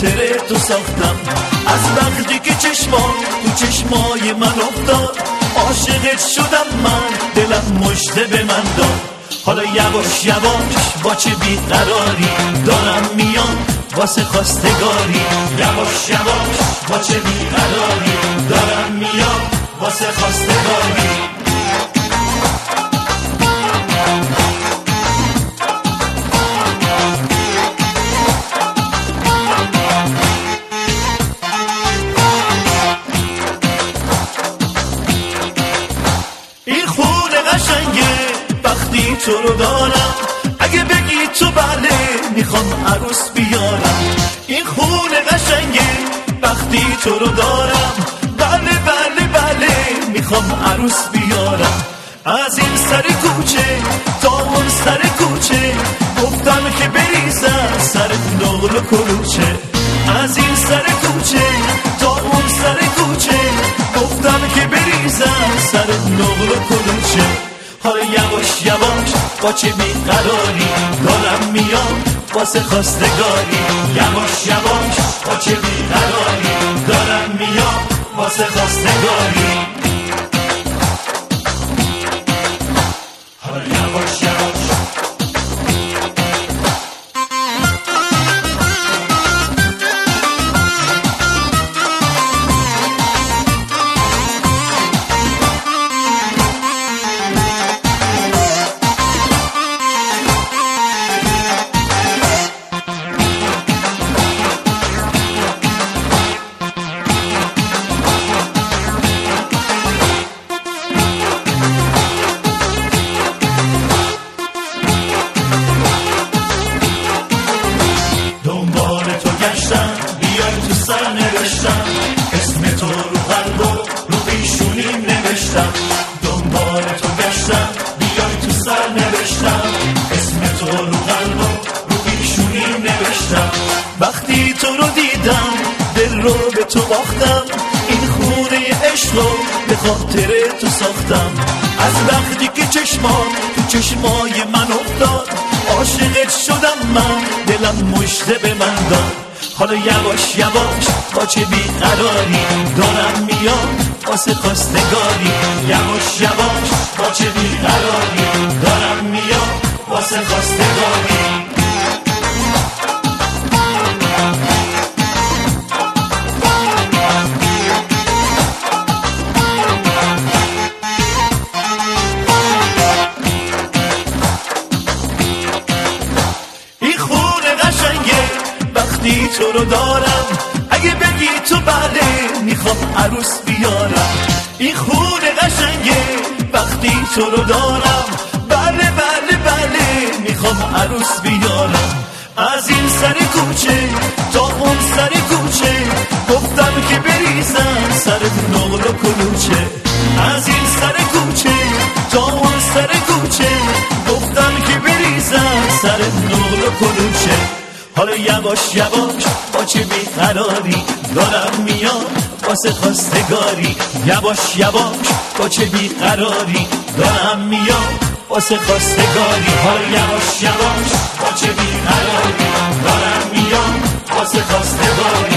خاطر تو ساختم. از وقتی که تو چشمای من افتاد، عاشقت شدم من، دلم مژده به من داد. حالا یواش یواش با چه بیقراری دارم میام واسه خواستگاری. یواش یواش با چه بیقراری دارم میام واسه خواستگاری. این خونه قشنگه وقتی تو رو دارم، اگه بگی تو بله میخوام عروس بیارم. این خونه قشنگه وقتی تو رو دارم، بله بله بله میخوام عروس بیارم. از این سر کوچه تا اون سر کوچه گفتم که بریزم سر نقل و کلوچه. از این سر کوچه تا اون سر کوچه گفتم که بریزم سر نقل و کلوچه. حالا یواش یواش با چه بیقراری دارم میام واسه خواستگاری. یواش یواش با چه بیقراری دارم میام واسه خواستگاری. حالا یواش یواش بیای تو سر نوشتم، اسم تو رو قلب و رو پیشونیم نوشتم. دنبال تو گشتم بیای تو سر نوشتم، اسم تو رو قلب و رو پیشونیم نوشتم. وقتی تو رو دیدم دل رو به تو باختم، این خونه عشق رو به خاطر تو ساختم. از وقتی که تو چشمای من افتاد، عاشقت شدم من، دلم مژده به من داد. حالا یواش یواش با چه بیقراری دارم میام واسه خواستگاری. یواش یواش با چه بیقراری دارم میام واسه خواستگاری. تو رو دارم، اگه بگی تو بله میخوام عروس بیارم. این خونه قشنگه وقتی تو رو دارم، بله بله بله میخوام عروس بیارم. از این سر کوچه تا اون سر کوچه گفتم که بریزم سر نقل و کلوچه. از این سر کوچه تا اون سر کوچه گفتم که بریزم سر نقل و کلوچه. حالا یواش یواش با چه بیقراری دارم میام واسه خواستگاری. یواش یواش با چه بیقراری دارم میام واسه خواستگاری. حالا یواش یواش با چه بیقراری دارم میام واسه خواستگاری.